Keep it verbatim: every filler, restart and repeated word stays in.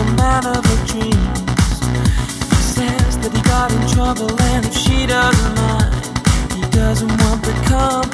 the man of her dreams. He says that he got in trouble, and if she doesn't mind, he doesn't want the company.